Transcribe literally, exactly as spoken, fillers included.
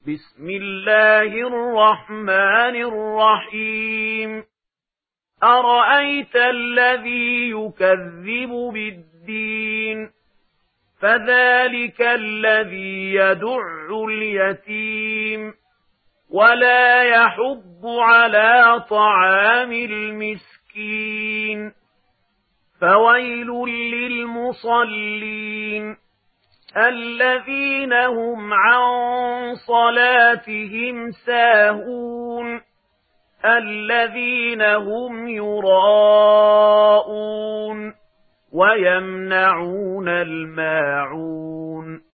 بسم الله الرحمن الرحيم أرأيت الذي يكذب بالدين فذلك الذي يدع اليتيم ولا يحض على طعام المسكين فويل للمصلين الذين هم عن صلاتهم ساهون الذين هم يراءون ويمنعون الماعون